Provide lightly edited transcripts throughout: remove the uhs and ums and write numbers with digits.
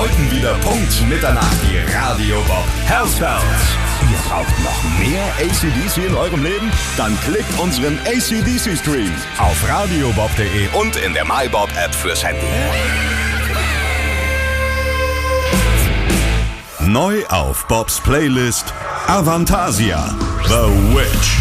läuten wieder Punkt Mitternacht die Radio Bob Hellspells. Ihr braucht noch mehr AC/DC in eurem Leben? Dann klickt unseren AC/DC-Stream auf radiobob.de und in der MyBob-App fürs Handy. Neu auf Bobs Playlist Avantasia, The Witch.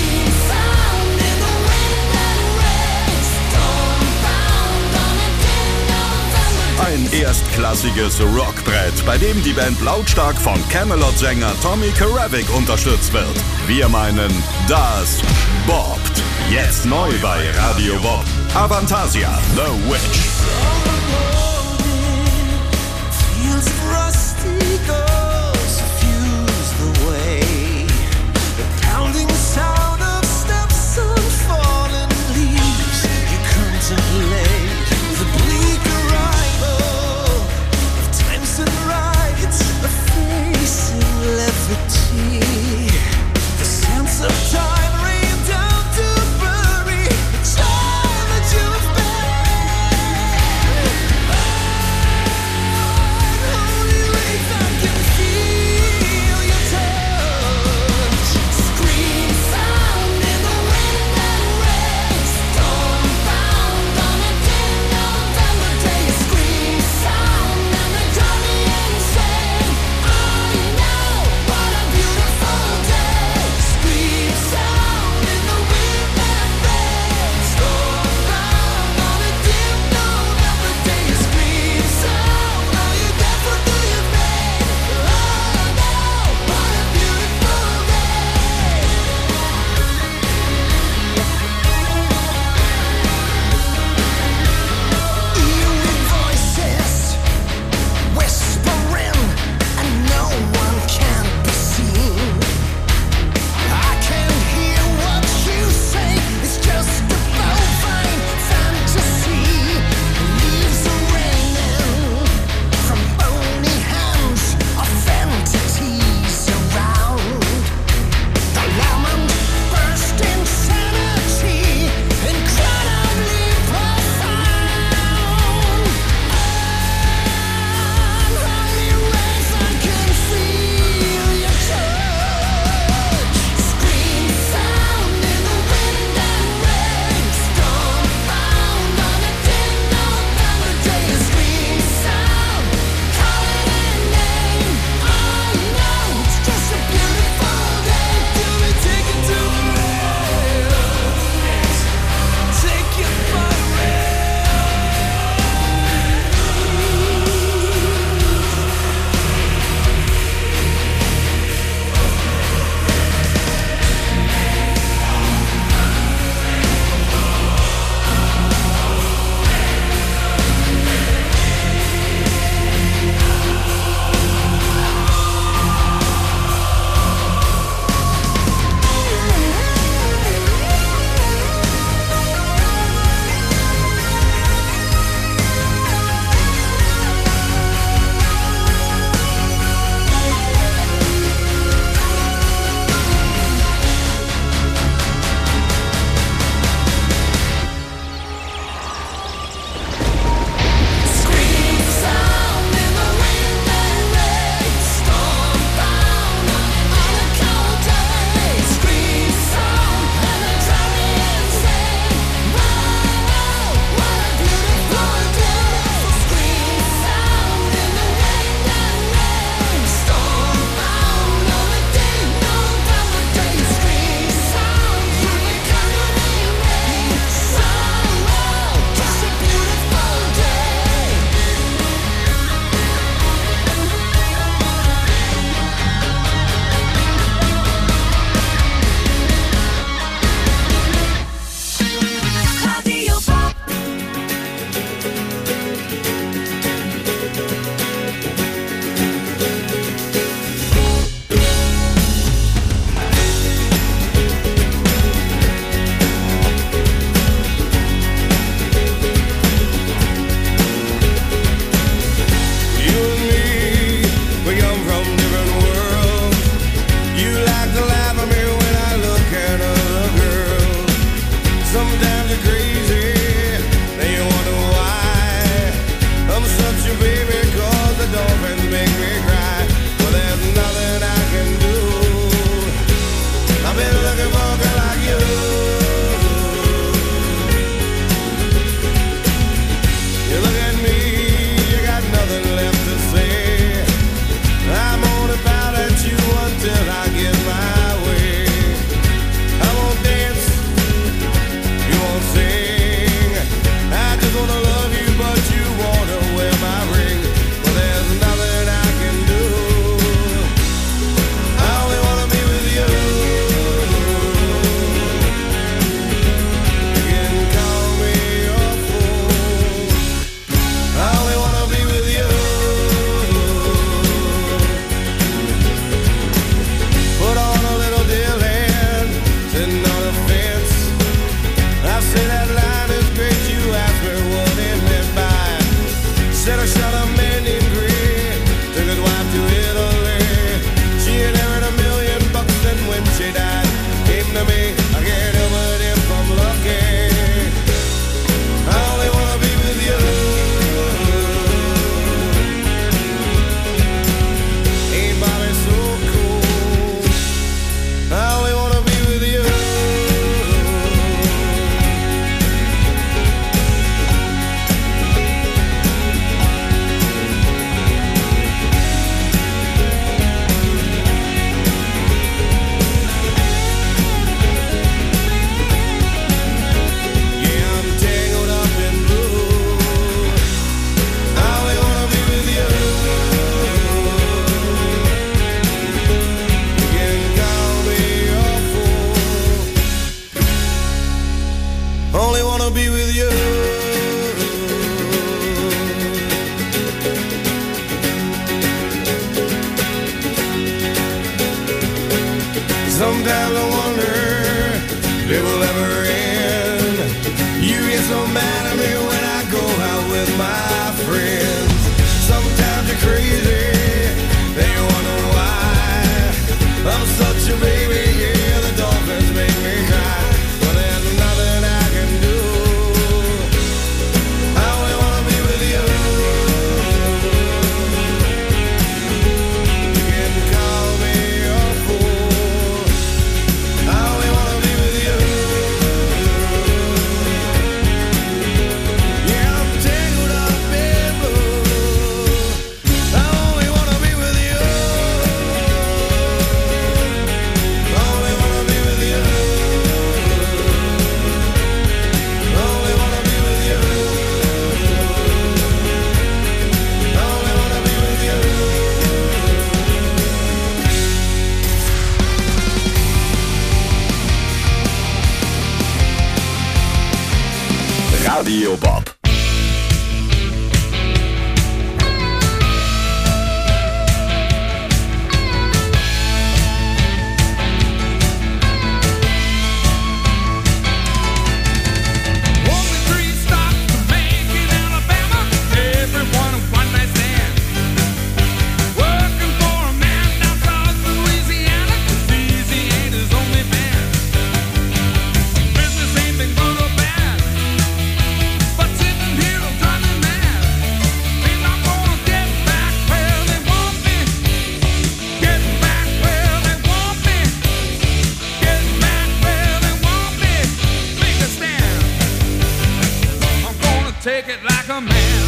Ein erstklassiges Rockbrett, bei dem die Band lautstark von Camelot-Sänger Tommy Karavik unterstützt wird. Wir meinen, das bobbt. Jetzt neu bei Radio Bob. Avantasia, The Witch. so mad at me when I go out with my friends. Sometimes you're crazy, and you wonder why. I'm such a baby, yeah, the dolphins make me cry. But there's nothing I can do. I only wanna be with you. You can call me a fool. I only wanna be with you. Yeah, I'm tangled up in blue. I only wanna be with you. Only wanna be with you. Only wanna be with you. Only wanna be with you. Radio Bob. Only 3 stops to make in Alabama. Everyone a one-night stand. Working for a man down south Louisiana. 'Cause easy ain't his only man. Business ain't been good or bad, but sitting here I'm driving mad. Think I'm gonna get back where they want me. Get back where they want me. Get back where they want me. Make a stand. I'm gonna take it like a man.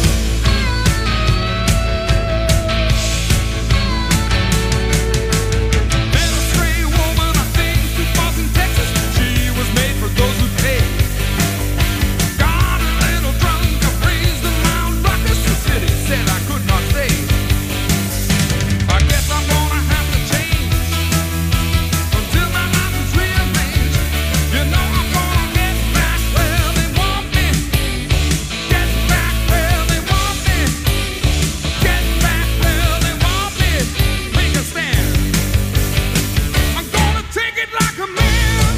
Met a stray woman, I think, who was in Texas. She was made for those who pay. Got a little drunk, I praised the Mount Ruckus. The city said I could not stay. I guess I'm gonna have to change until my life is rearranged. You know I'm gonna get back where they want me. Get back where they want me. Get back where they want me. Make a stand. I'm gonna take it like a man.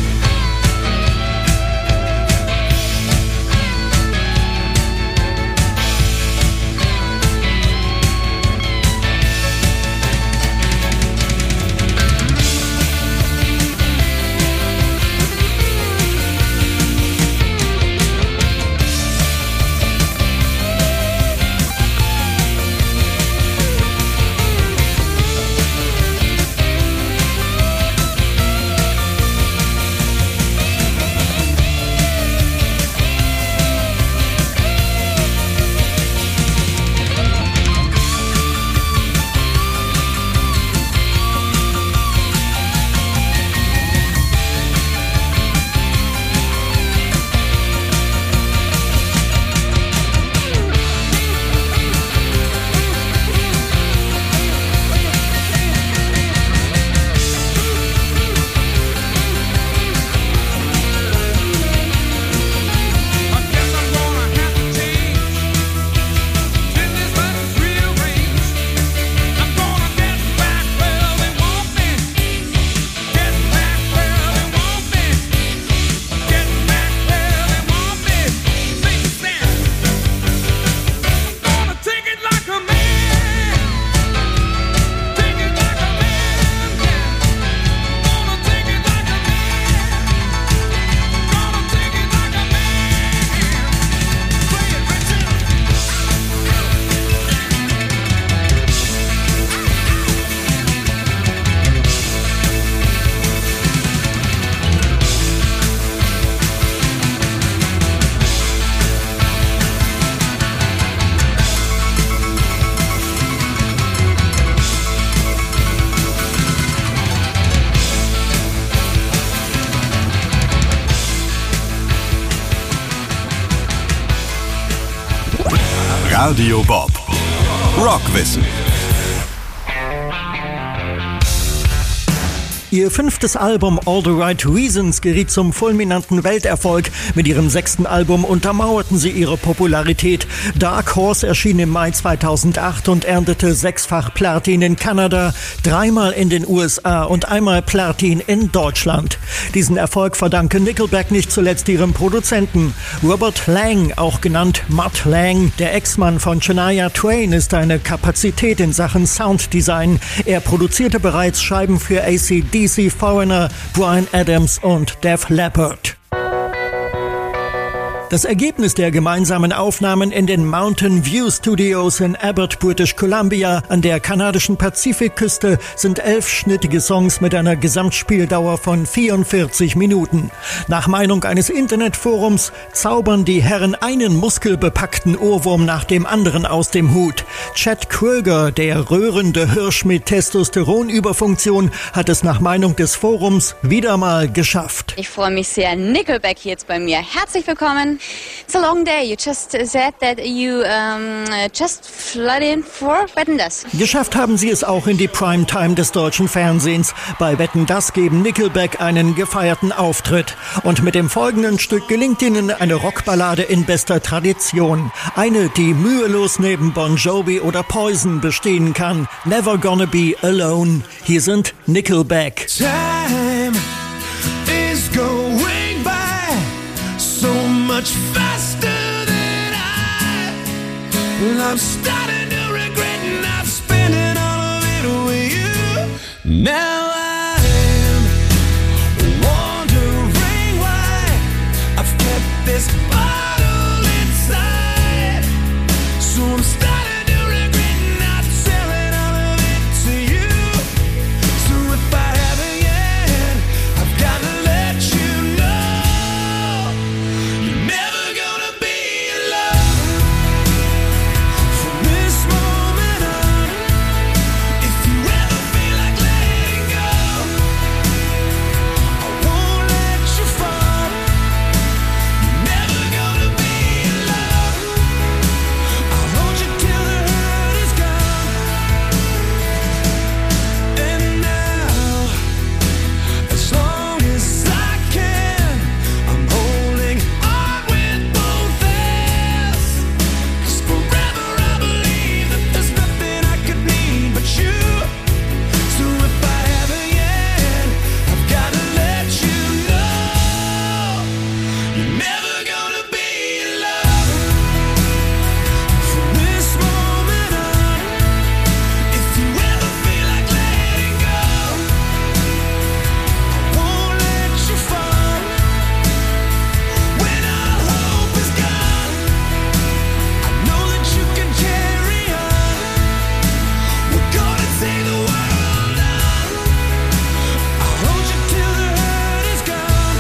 I guess I'm gonna have to change till this life is rearranged. I'm gonna get back where they want me. Get back where they want me. Get back where they want me. Make a stand. I'm gonna take it like a man. Take it like a man. Yeah. Gonna take it like a man. Gonna take it like a man. Play it, Richard. Radio Bob. Rockwissen. Ihr 5. Album All the Right Reasons geriet zum fulminanten Welterfolg. Mit ihrem 6. Album untermauerten sie ihre Popularität. Dark Horse erschien im Mai 2008 und erntete 6-fach Platin in Kanada, 3-mal in den USA und 1-mal Platin in Deutschland. Diesen Erfolg verdanke Nickelback nicht zuletzt ihrem Produzenten. Robert Lang, auch genannt Mutt Lang, der Ex-Mann von Shania Twain, ist eine Kapazität in Sachen Sounddesign. Er produzierte bereits Scheiben für AC/DC, Foreigner, Bryan Adams und Def Leppard. Das Ergebnis der gemeinsamen Aufnahmen in den Mountain View Studios in Abbott, British Columbia an der kanadischen Pazifikküste sind 11-schnittige Songs mit einer Gesamtspieldauer von 44 Minuten. Nach Meinung eines Internetforums zaubern die Herren einen muskelbepackten Ohrwurm nach dem anderen aus dem Hut. Chad Kroeger, der röhrende Hirsch mit Testosteronüberfunktion, hat es nach Meinung des Forums wieder mal geschafft. Ich freue mich sehr, Nickelback hier jetzt bei mir. Herzlich willkommen. It's a long day. You just said that you just flew in for Wetten, dass. Geschafft haben sie es auch in die Primetime des deutschen Fernsehens. Bei Wetten, dass geben Nickelback einen gefeierten Auftritt. Und mit dem folgenden Stück gelingt ihnen eine Rockballade in bester Tradition. Eine, die mühelos neben Bon Jovi oder Poison bestehen kann. Never Gonna Be Alone. Hier sind Nickelback. Time is going by so much faster than I'm starting to regret not spending all of it with you. Now I'm wondering why I've kept this bottle inside. So I'm starting to regret not selling all of it to you. So if I haven't yet, I've got to let you know you're never gonna be alone from this moment on. If you ever feel like letting go, I won't let you fall. You're never gonna be alone. I'll hold you till the hurt is gone. And now, as long as I can, I'm holding on with both hands. 'Cause forever I believe that there's nothing I could need but you. So if I haven't yet, I've got to let you know you're never gonna be alone from this moment on. If you ever feel like letting go, I won't let you fall. When all hope is gone, I know that you can carry on. We're gonna take the world on. I'll hold you till the hurt is gone.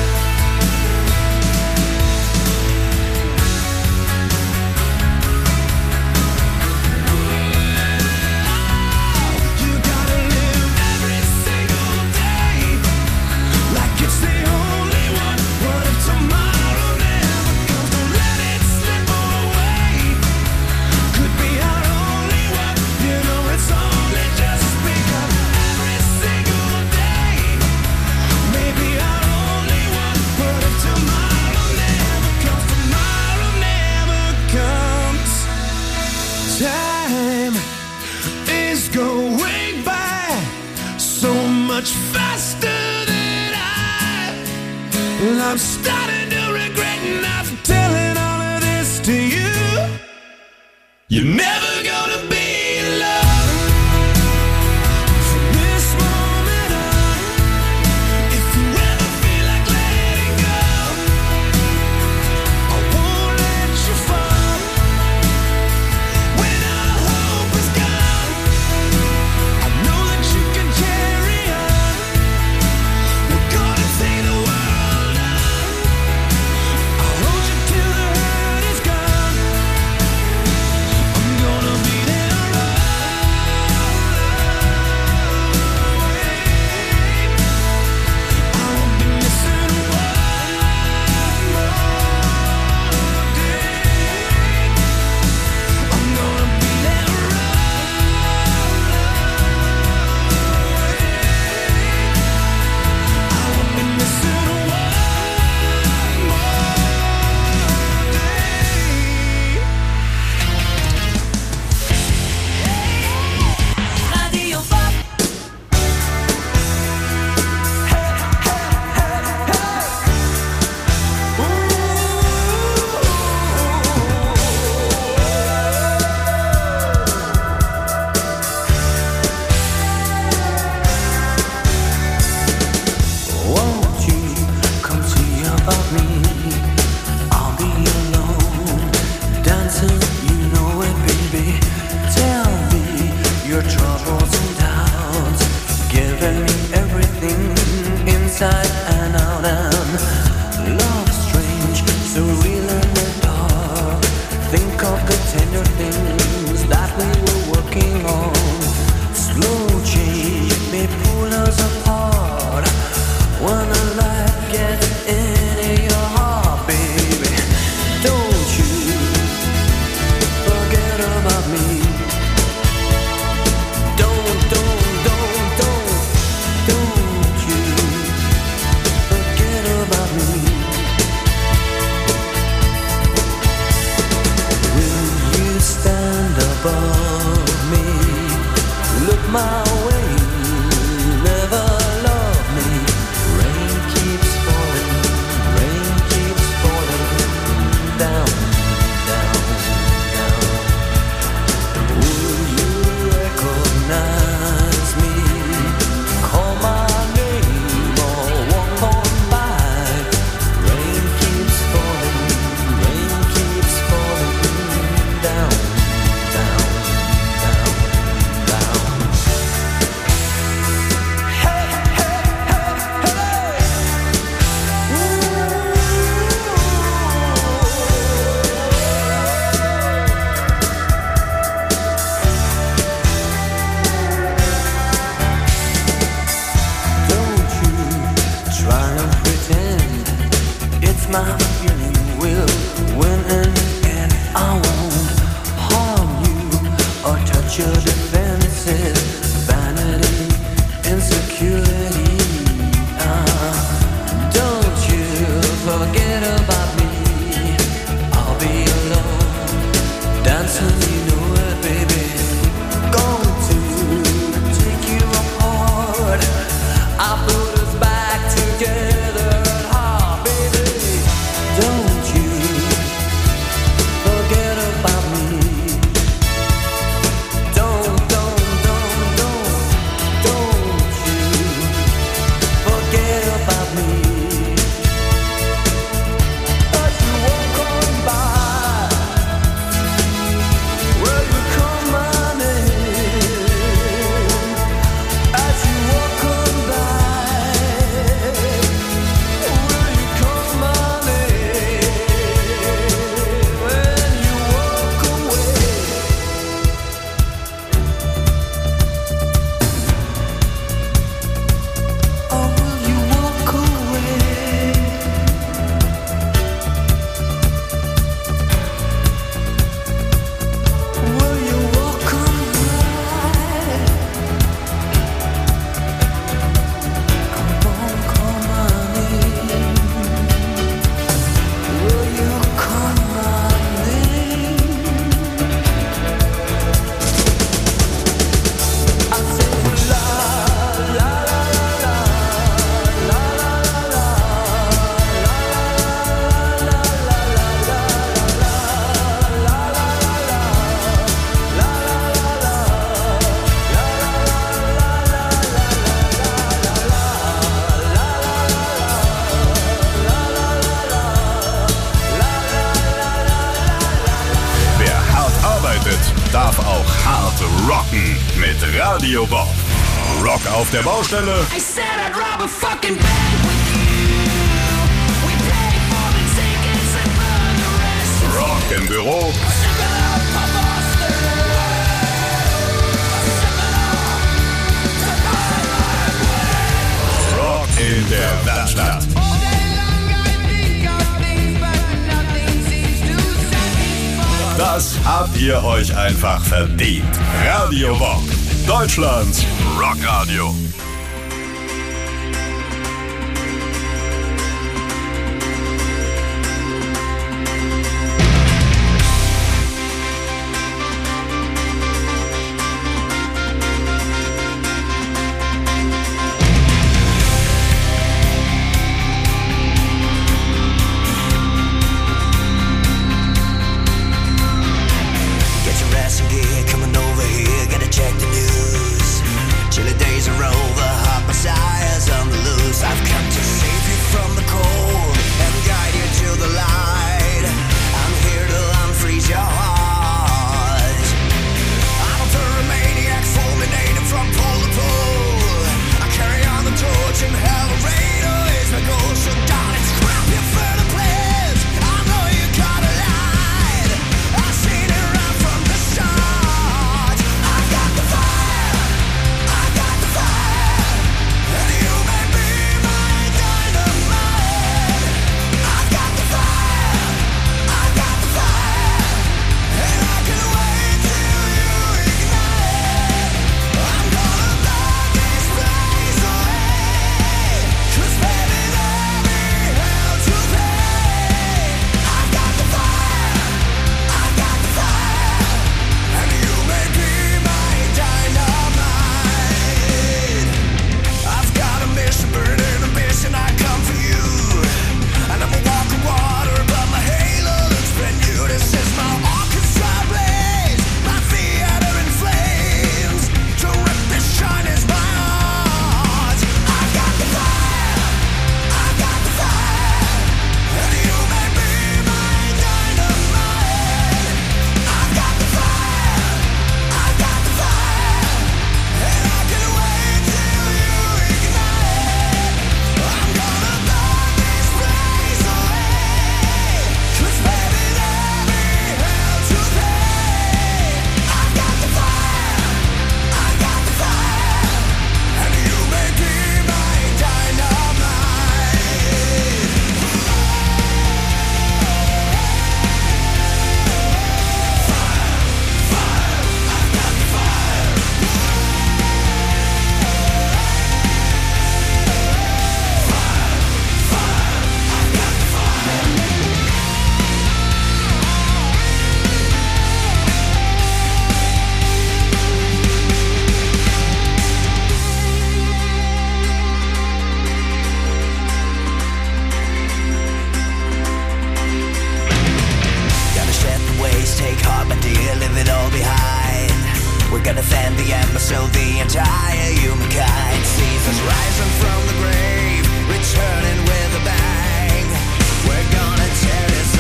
You gotta live every single day like it's the only one. What if tomorrow never comes? Don't let it slip away. Could be our only one. You know it's only just begun. Every single day, maybe our only one. What if tomorrow never comes? Tomorrow never comes. Time is going by so much faster than I'm starting to regret not telling all of this to you. You're never gonna be alone from this moment on. If you ever feel like letting go, I won't let you fall. When all hope is gone, I know that you can carry on. We're gonna take the world on. I'll hold you till the hurt is gone. I'm gonna think of the tender things that we were working on. Slow change may pull us apart when the light gets into your heart, baby. Don't you forget about me. Don't you forget about me. Will you stand above me? Look my way, never love me. Rain keeps falling down, down, down. Will you recognize me? Call my name or walk on by. Rain keeps falling down, down, down, down. Hey, hey, hey, hey. Don't you try and pretend it's my feeling will win in the end. I won't harm you or touch your defenses, vanity, insecurity. Don't you forget about me. I'll be alone, dancing, you know it, baby. Going to take you apart. I put us back together at heart, baby. Don't you forget about me. Don't you forget about me. As you walk on by, will you call my name? As you walk on by, will you call my name? When you walk away, or will you walk away? Will you walk on by? Come on, call my name. Will you call my name? I say la la la la la la Wer hart arbeitet, darf auch hart rocken mit Radio Bob. Rock auf der Baustelle, I said I'd rob a fucking bank with you. We pay for the tickets and burn the rest. Rock im Büro, Ship it out, Pop Oster. Ship it out to Highlight. Rock in der Werkstatt. All day long I think of things, but nothing seems to satisfy. Das habt ihr euch einfach verdient. Radio Bob, Deutschlands Rockradio. Get your ass in gear, coming over here, gotta check the news. Chilly days are over, and the ember, so the entire humankind sees us rising from the grave, returning with a bang. We're gonna tear this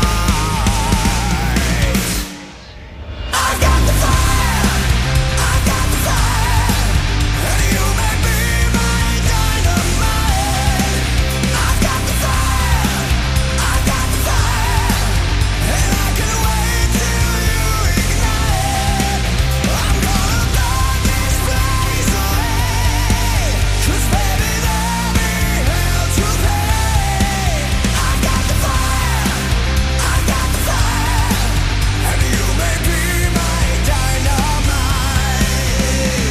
apart. I got the fire, I got the fire, and you may be my dynamite. I got the fire, I got the fire, and I can wait till you ignite. I'm gonna burn this place away, 'cause baby there'll be hell to pay. I got the fire, I got the fire, and you may be my dynamite.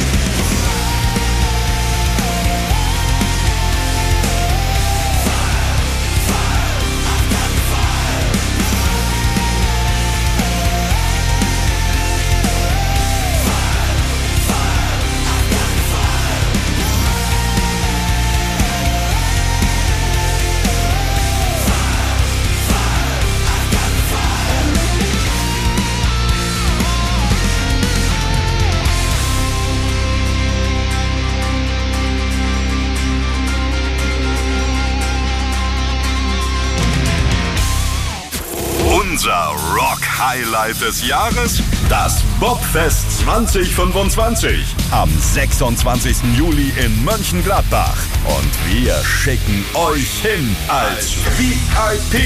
Unser Rock-Highlight des Jahres, das Bobfest 2025 am 26. Juli in Mönchengladbach. Und wir schicken euch hin als VIP.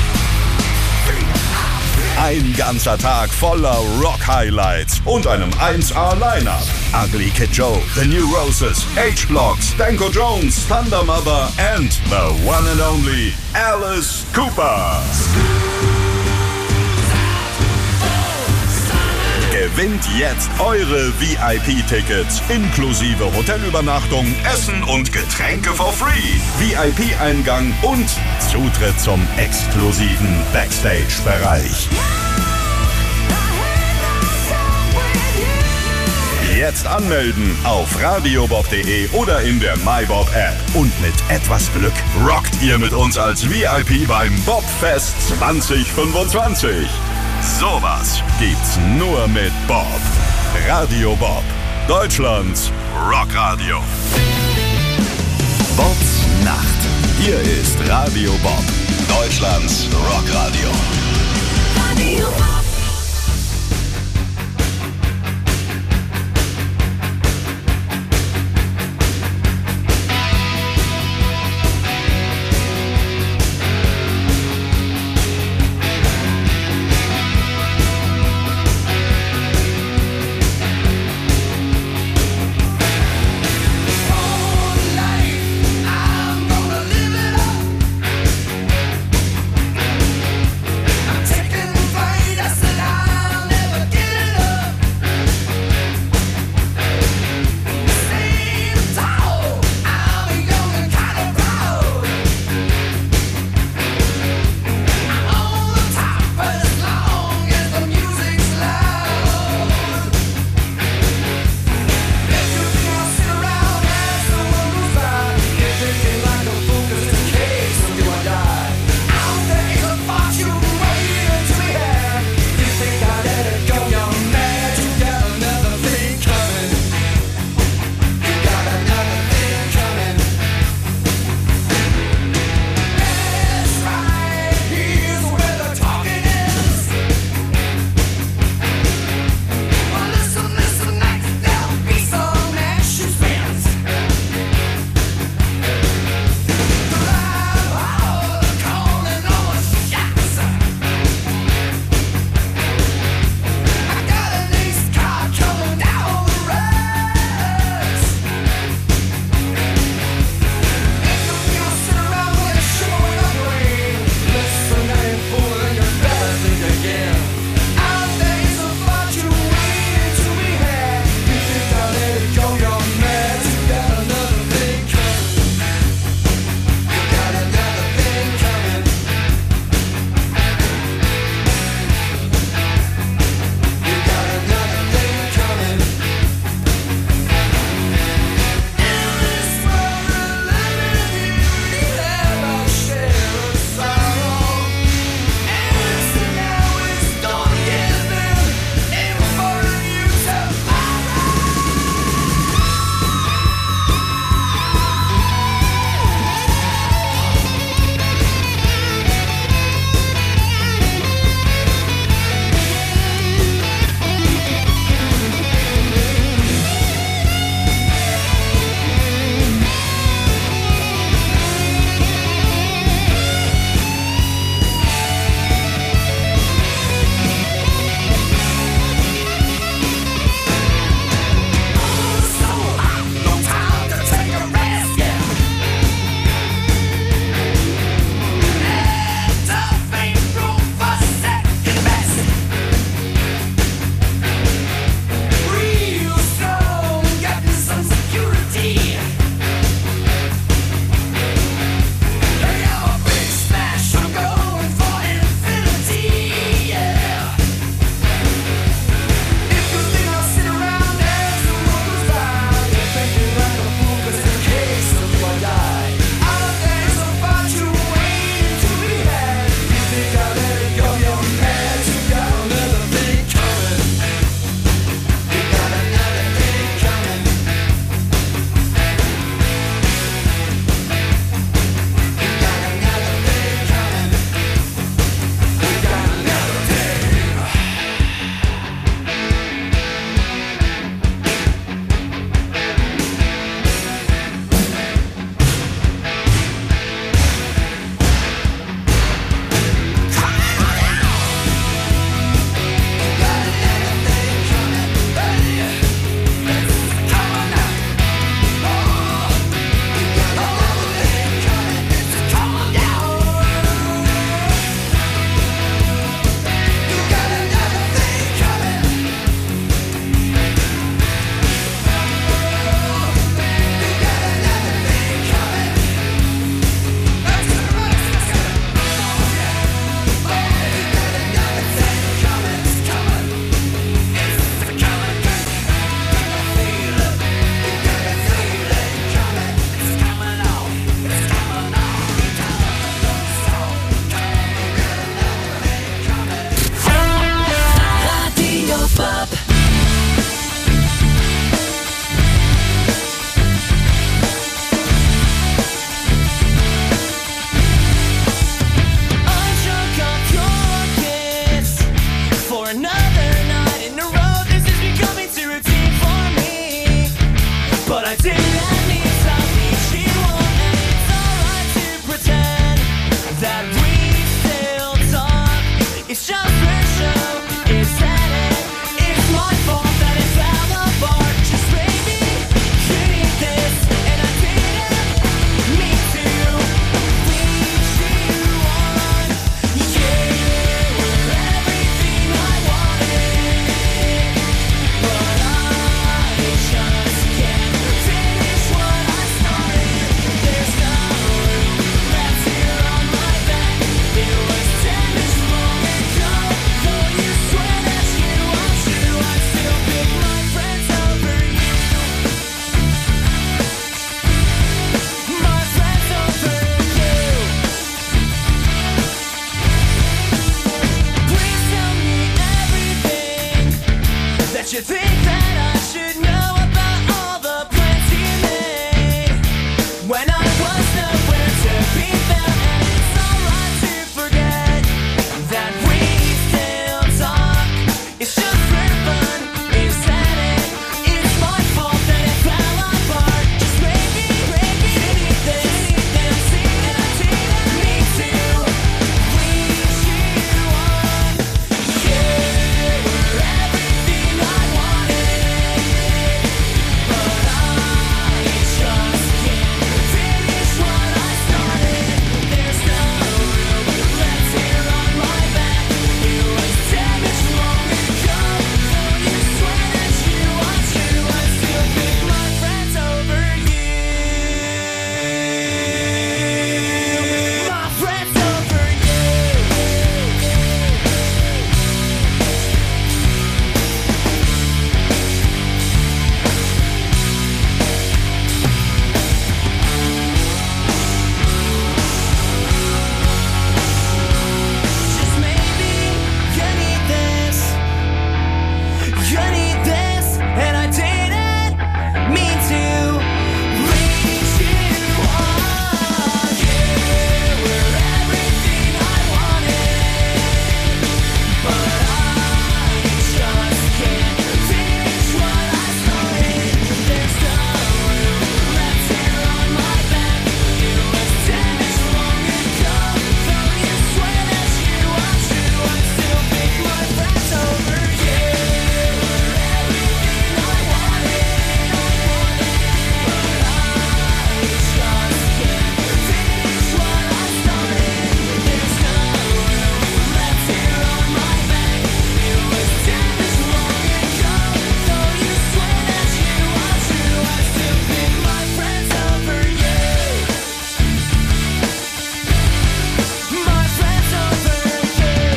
Ein ganzer Tag voller Rock-Highlights und einem 1A-Line-Up. Ugly Kid Joe, The New Roses, H-Block, Stanko Jones, Thunder Mother and the one and only Alice Cooper. Gewinnt jetzt eure VIP-Tickets inklusive Hotelübernachtung, Essen und Getränke for free, VIP-Eingang und Zutritt zum exklusiven Backstage-Bereich. Jetzt anmelden auf radiobob.de oder in der MyBob-App. Und mit etwas Glück rockt ihr mit uns als VIP beim Bobfest 2025. Sowas gibt's nur mit Bob. Radio Bob, Deutschlands Rockradio. Bobs Nacht. Hier ist Radio Bob, Deutschlands Rockradio. Radio Bob. Taking flight, I think that I should know about all the plans he made when I was nowhere to be found. And it's alright to forget that we still talk. It's just for fun. You said it. It's my fault that it fell apart. Just maybe need this. And see that me too. We cheer on. You were everything I wanted, but I just can't finish what I started. There's no room left here on my back. It was damaged long ago. Though you swear that you are true, I still pick my friends over you. My friends over you. Just maybe you need this. You need this, and I didn't mean to lead you on. You were everything I wanted, but I just can't finish what I started. There's no room left here on my back. It was damaged long ago. Though you swear that you are true, I still pick my friends over you. Everything I wanted, but I just can't finish what I started. There's no room left here on my back. It was damaged long ago. Though you swear that you are true, I still pick my friends over you. My friends over you.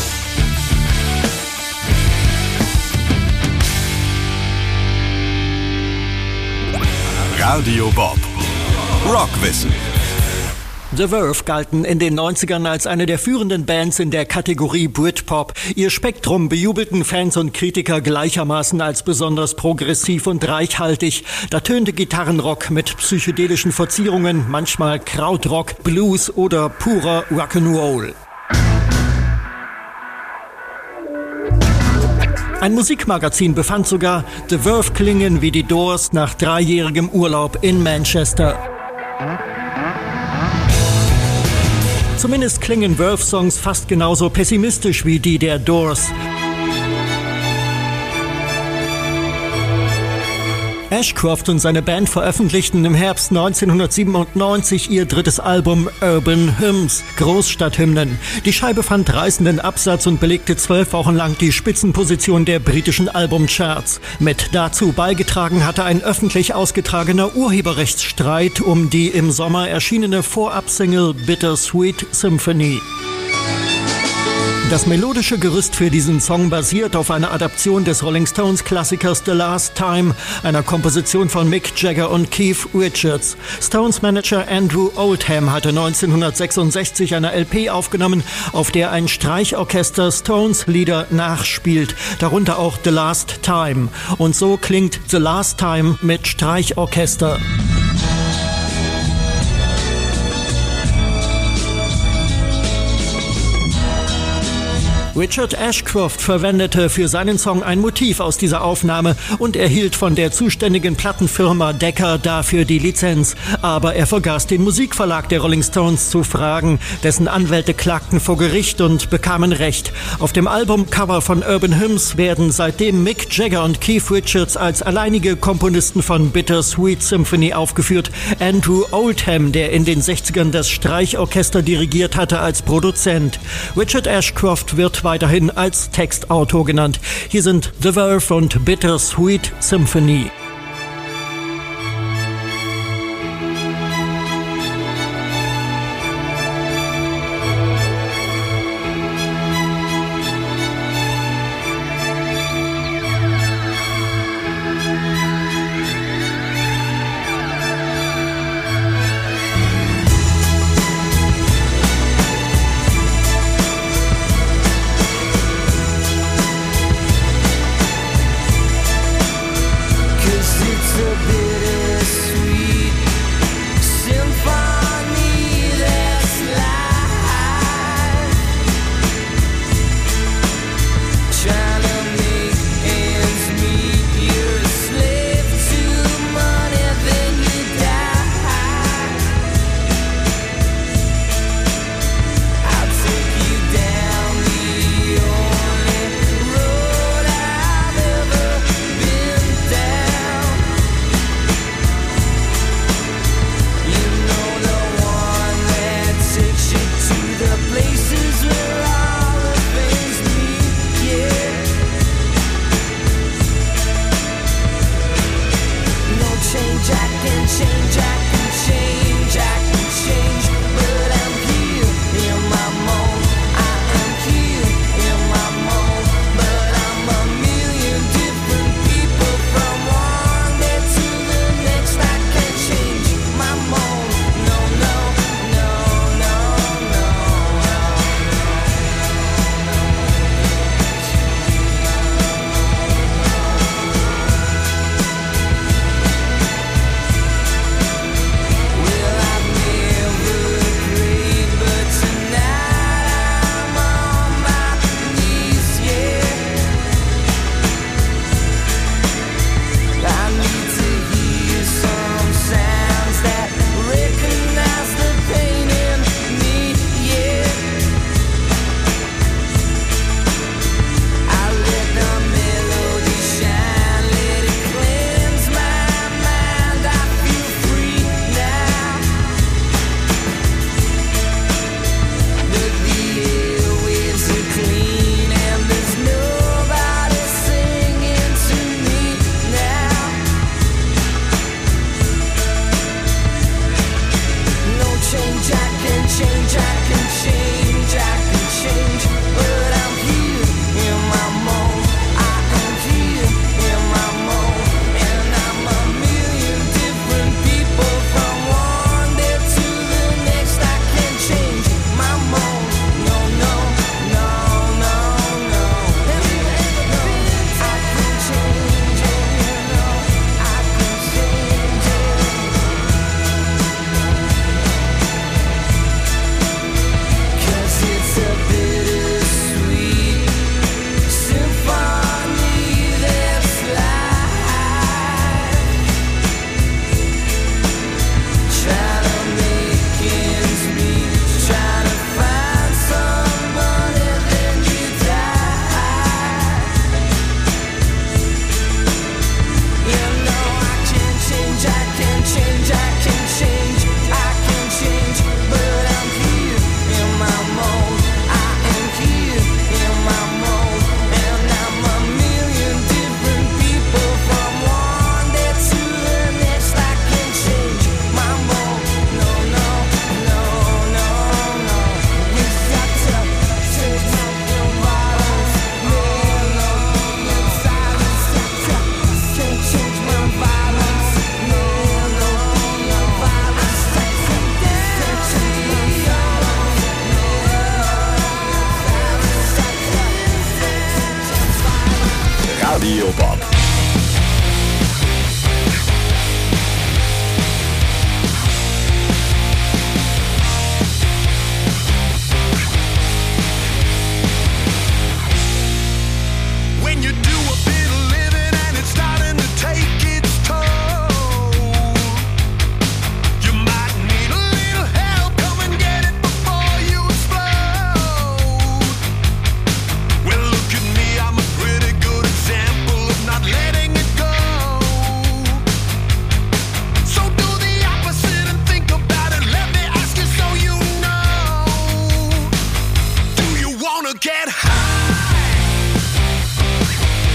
Radio Bob. Rockwissen. The Verve galten in den 90ern als eine der führenden Bands in der Kategorie Britpop. Ihr Spektrum bejubelten Fans und Kritiker gleichermaßen als besonders progressiv und reichhaltig. Da tönte Gitarrenrock mit psychedelischen Verzierungen, manchmal Krautrock, Blues oder purer Rock'n'Roll. Ein Musikmagazin befand sogar, The Verve klingen wie die Doors nach 3-jährigem Urlaub in Manchester. Zumindest klingen Verve-Songs fast genauso pessimistisch wie die der Doors. Ashcroft und seine Band veröffentlichten im Herbst 1997 ihr drittes Album Urban Hymns, Großstadthymnen. Die Scheibe fand reißenden Absatz und belegte 12 Wochen lang die Spitzenposition der britischen Albumcharts. Mit dazu beigetragen hatte ein öffentlich ausgetragener Urheberrechtsstreit um die im Sommer erschienene Vorabsingle Bittersweet Symphony. Das melodische Gerüst für diesen Song basiert auf einer Adaption des Rolling Stones Klassikers The Last Time, einer Komposition von Mick Jagger und Keith Richards. Stones Manager Andrew Oldham hatte 1966 eine LP aufgenommen, auf der ein Streichorchester Stones Lieder nachspielt, darunter auch The Last Time. Und so klingt The Last Time mit Streichorchester. Richard Ashcroft verwendete für seinen Song ein Motiv aus dieser Aufnahme und erhielt von der zuständigen Plattenfirma Decca dafür die Lizenz. Aber er vergaß den Musikverlag der Rolling Stones zu fragen. Dessen Anwälte klagten vor Gericht und bekamen Recht. Auf dem Albumcover von Urban Hymns werden seitdem Mick Jagger und Keith Richards als alleinige Komponisten von Bittersweet Symphony aufgeführt. Andrew Oldham, der in den 60ern das Streichorchester dirigiert hatte, als Produzent. Richard Ashcroft wird weiterhin als Textautor genannt. Hier sind The Verve und Bittersweet Symphony. Radio Bob. When you do a bit of living and it's starting to take its toll, you might need a little help. Come and get it before you explode. Well, look at me, I'm a pretty good example of not letting it go. So do the opposite and think about it. Let me ask you so you know. Do you wanna get high?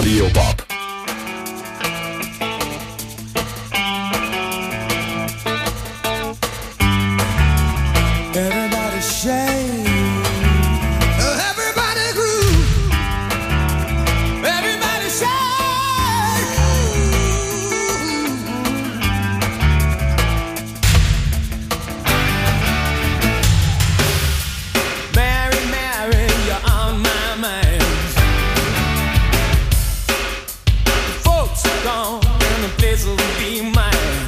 Radio Bob. Everybody shake. Everybody groove. Everybody shake. Mary, Mary, you're on my mind. The folks are gone and the place will be mine.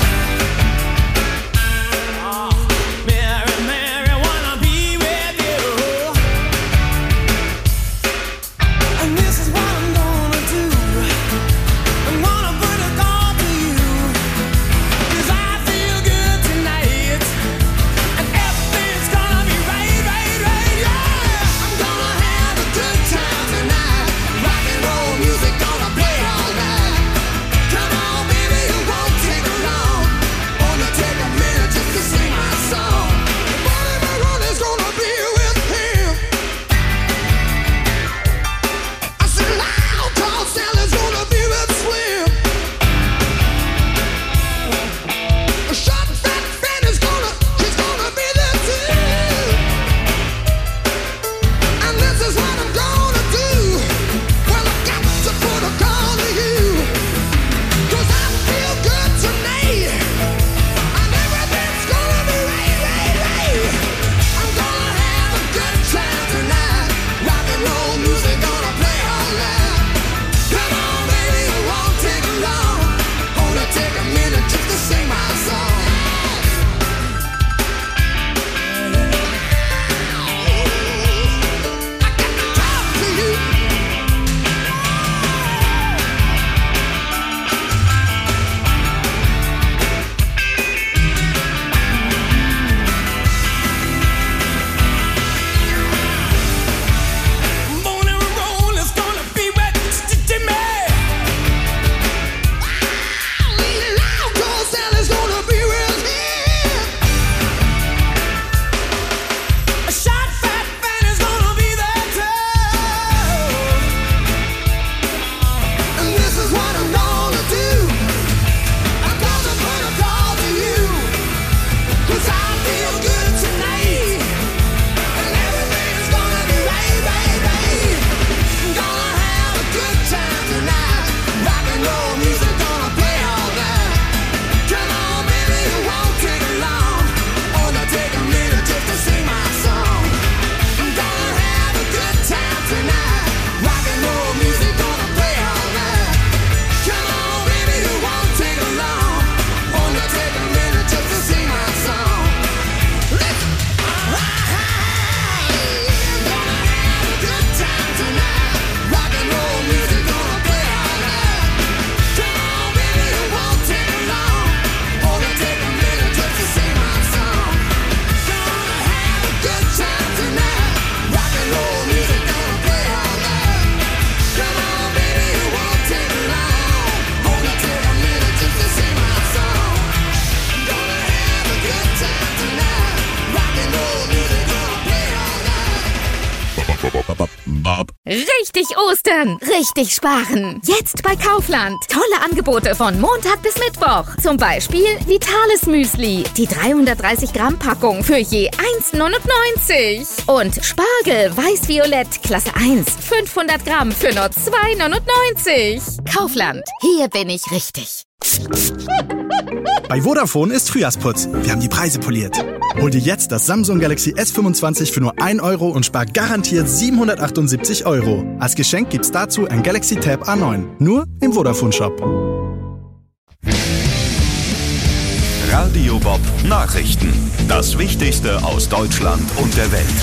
Richtig Ostern, richtig sparen. Jetzt bei Kaufland. Tolle Angebote von Montag bis Mittwoch. Zum Beispiel Vitales Müsli. Die 330 Gramm Packung für je 1,99. Und Spargel weiß-violett Klasse 1. 500 Gramm für nur 2,99. Kaufland. Hier bin ich richtig. Bei Vodafone ist Frühjahrsputz. Wir haben die Preise poliert. Hol dir jetzt das Samsung Galaxy S25 für nur 1 Euro und spar garantiert 778 Euro. Als Geschenk gibt's dazu ein Galaxy Tab A9. Nur im Vodafone-Shop. Radio Bob Nachrichten. Das Wichtigste aus Deutschland und der Welt.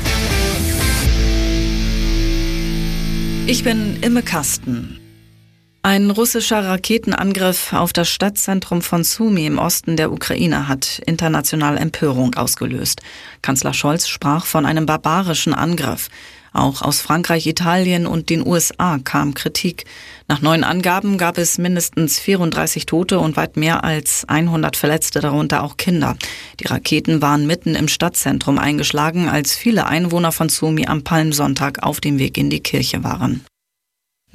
Ich bin Imme Kasten. Ein russischer Raketenangriff auf das Stadtzentrum von Sumy im Osten der Ukraine hat international Empörung ausgelöst. Kanzler Scholz sprach von einem barbarischen Angriff. Auch aus Frankreich, Italien und den USA kam Kritik. Nach neuen Angaben gab es mindestens 34 Tote und weit mehr als 100 Verletzte, darunter auch Kinder. Die Raketen waren mitten im Stadtzentrum eingeschlagen, als viele Einwohner von Sumy am Palmsonntag auf dem Weg in die Kirche waren.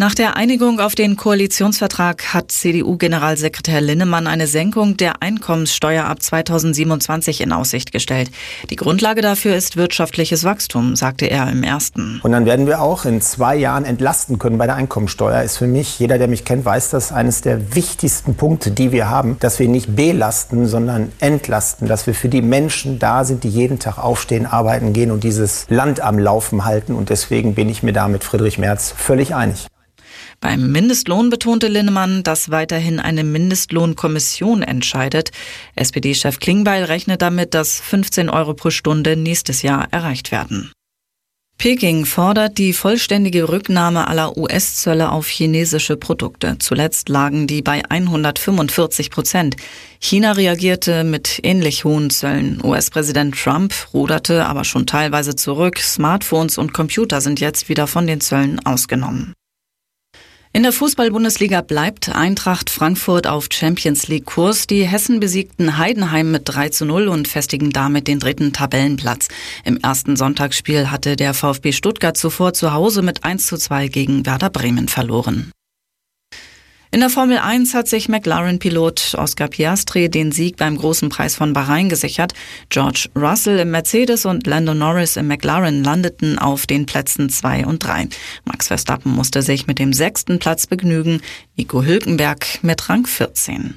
Nach der Einigung auf den Koalitionsvertrag hat CDU-Generalsekretär Linnemann eine Senkung der Einkommenssteuer ab 2027 in Aussicht gestellt. Die Grundlage dafür ist wirtschaftliches Wachstum, sagte er im ersten. Und dann werden wir auch in 2 Jahren entlasten können bei der Einkommenssteuer. Ist für mich, jeder, der mich kennt, weiß, das eines der wichtigsten Punkte, die wir haben, dass wir nicht belasten, sondern entlasten, dass wir für die Menschen da sind, die jeden Tag aufstehen, arbeiten gehen und dieses Land am Laufen halten. Und deswegen bin ich mir da mit Friedrich Merz völlig einig. Beim Mindestlohn betonte Linnemann, dass weiterhin eine Mindestlohnkommission entscheidet. SPD-Chef Klingbeil rechnet damit, dass 15 € pro Stunde nächstes Jahr erreicht werden. Peking fordert die vollständige Rücknahme aller US-Zölle auf chinesische Produkte. Zuletzt lagen die bei 145%. China reagierte mit ähnlich hohen Zöllen. US-Präsident Trump ruderte aber schon teilweise zurück. Smartphones und Computer sind jetzt wieder von den Zöllen ausgenommen. In der Fußball-Bundesliga bleibt Eintracht Frankfurt auf Champions-League-Kurs. Die Hessen besiegten Heidenheim mit 3:0 und festigen damit den 3. Tabellenplatz. Im ersten Sonntagsspiel hatte der VfB Stuttgart zuvor zu Hause mit 1:2 gegen Werder Bremen verloren. In der Formel 1 hat sich McLaren-Pilot Oscar Piastri den Sieg beim Großen Preis von Bahrain gesichert. George Russell im Mercedes und Lando Norris im McLaren landeten auf den Plätzen 2 und 3. Max Verstappen musste sich mit dem 6. Platz begnügen, Nico Hülkenberg mit Rang 14.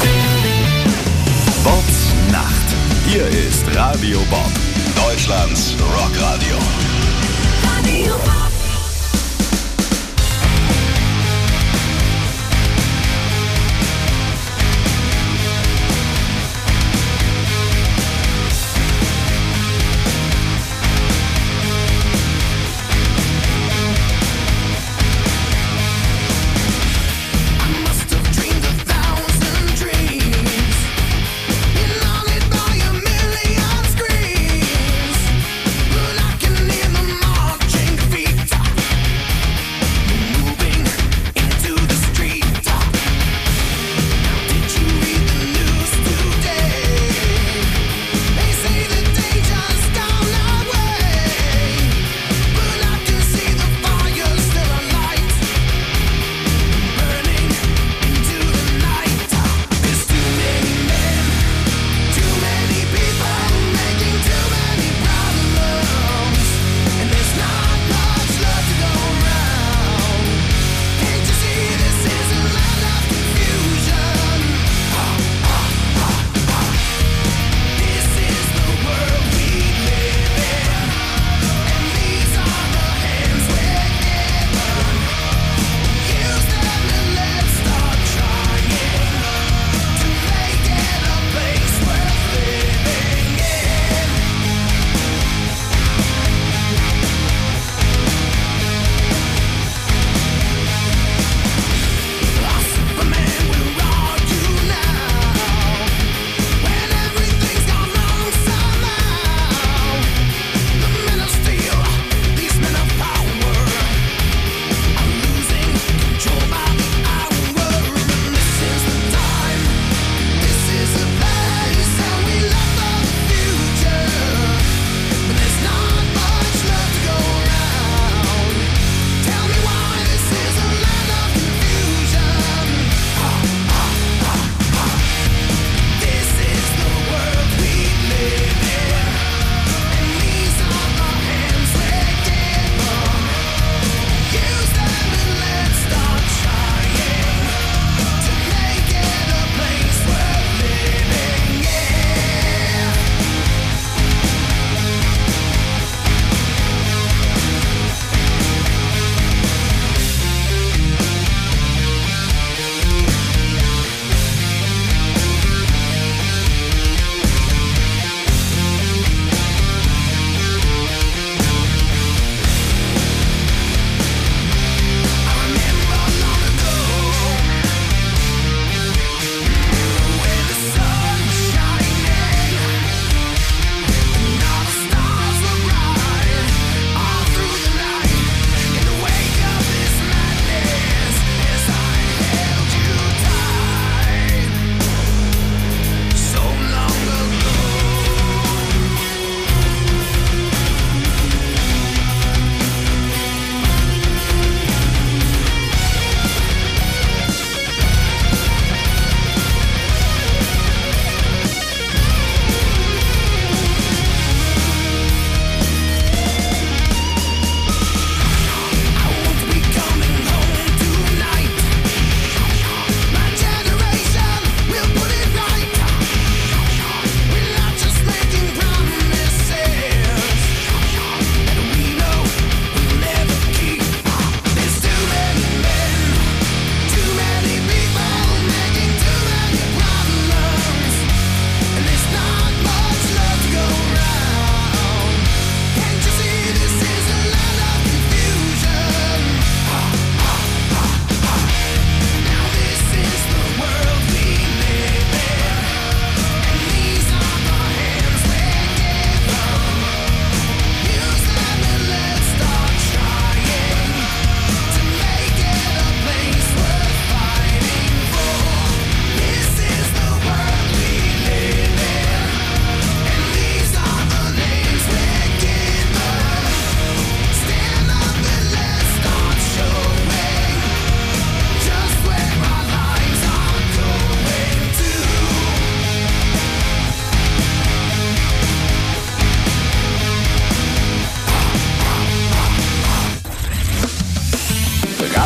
Bobs Nacht. Hier ist Radio Bob, Deutschlands Rockradio. Radio Bob. Feet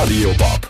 Radio Bob.